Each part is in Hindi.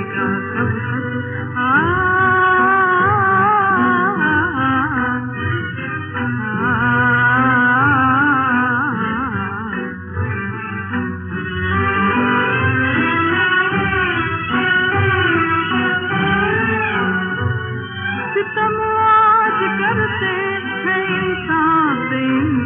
कब तक सितम आज करते हैं इंसान पे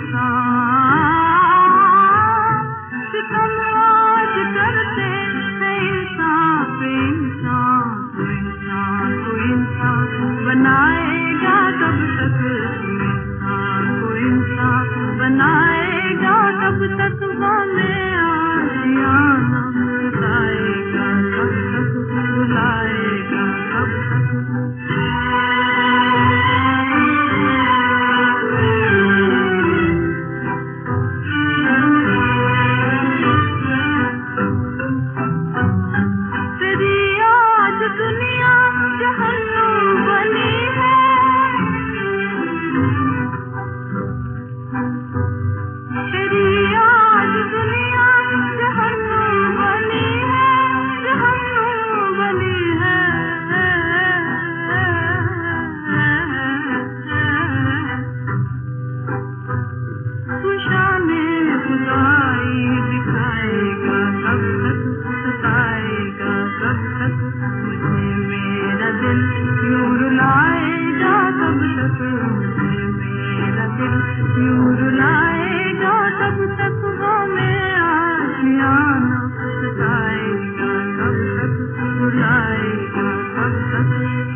इंसान, सितम आज करते हैं इंसान पे इंसान, तो इंसान को इंसान बनाएगा कब तक, इंसान को इंसान बनाएगा कब तक, हमें आशियाना सताएगा कब तक, बुलाएगा कब तक। दुनिया जहन्नुम बनी है, तेरी आज दुनिया जहन्नुम बनी है, जहन्नुम बनी है। खुशाने खुदाई दिखाएगा कब तक, सताएगा कब तक, मुझे मेरा दिल क्यों रुलाएगा कब तक, मुझे मेरा दिल क्यों रुलाएगा कब तक, हमें आशियाना सताएगा कब तक, रुलाएगा कब तक।